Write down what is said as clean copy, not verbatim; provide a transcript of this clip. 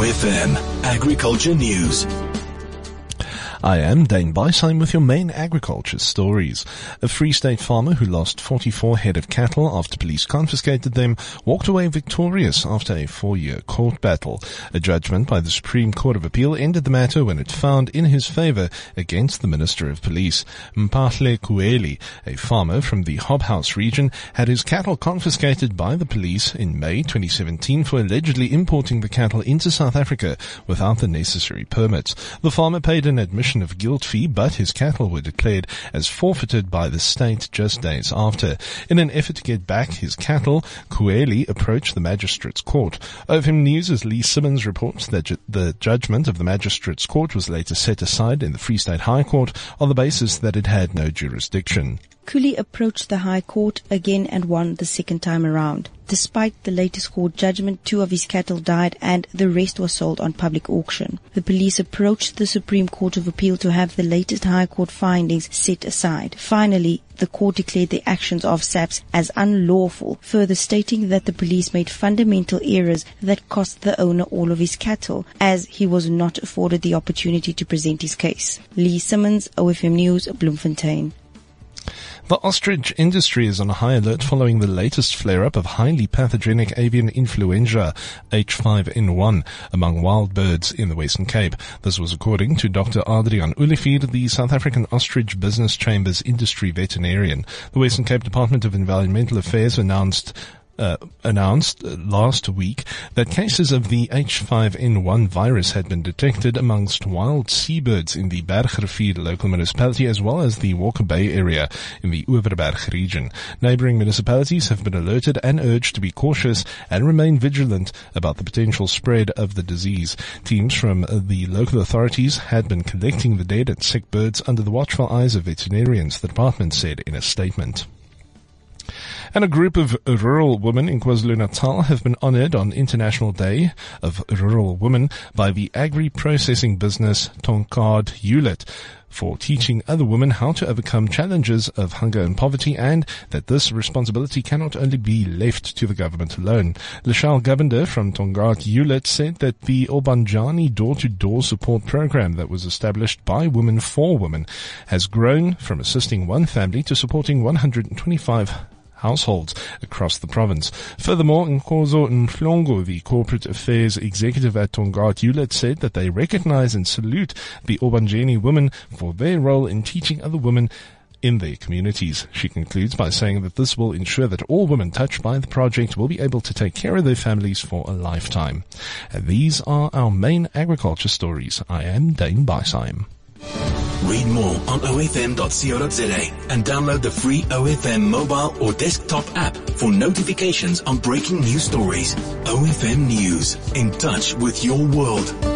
OFM Agriculture News. I am Dane Beisheim with your main agriculture stories. A Free State farmer who lost 44 head of cattle after police confiscated them walked away victorious after a 4-year court battle. A judgment by the Supreme Court of Appeal ended the matter when it found in his favor against the Minister of Police. Mpahle Kueli, a farmer from the Hobhouse region, had his cattle confiscated by the police in May 2017 for allegedly importing the cattle into South Africa without the necessary permits. The farmer paid an admission of guilt fee, but his cattle were declared as forfeited by the state just days after. In an effort to get back his cattle, Kueli approached the magistrate's court. OFM News' Lee Simmons reports that the judgment of the magistrate's court was later set aside in the Free State High Court on the basis that it had no jurisdiction. Kueli approached the High Court again and won the second time around. Despite the latest court judgment, 2 of his cattle died and the rest was sold on public auction. The police approached the Supreme Court of Appeal to have the latest High Court findings set aside. Finally, the court declared the actions of SAPS as unlawful, further stating that the police made fundamental errors that cost the owner all of his cattle, as he was not afforded the opportunity to present his case. Lee Simmons, OFM News, Bloemfontein. The ostrich industry is on high alert following the latest flare-up of highly pathogenic avian influenza H5N1 among wild birds in the Western Cape. This was according to Dr. Adrian Olivier, the South African Ostrich Business Chamber's industry veterinarian. The Western Cape Department of Environmental Affairs announced last week that cases of the H5N1 virus had been detected amongst wild seabirds in the Bergrivier local municipality as well as the Walker Bay area in the Oeverberg region. Neighboring municipalities have been alerted and urged to be cautious and remain vigilant about the potential spread of the disease. Teams from the local authorities had been collecting the dead and sick birds under the watchful eyes of veterinarians, the department said in a statement. And a group of rural women in KwaZulu-Natal have been honored on International Day of Rural Women by the agri-processing business Tongaat Hewlett for teaching other women how to overcome challenges of hunger and poverty, and that this responsibility cannot only be left to the government alone. Lashal Govender from Tongaat Hewlett said that the Obanjani door-to-door support program that was established by Women for Women has grown from assisting one family to supporting 125 households across the province. Furthermore, Nkozo Mhlongo, the corporate affairs executive at Tongaat Hewlett, said that they recognize and salute the Obanjani women for their role in teaching other women in their communities. She concludes by saying that this will ensure that all women touched by the project will be able to take care of their families for a lifetime. And these are our main agriculture stories. I am Dane Beisheim. Read more on ofm.co.za and download the free OFM mobile or desktop app for notifications on breaking news stories. OFM News, in touch with your world.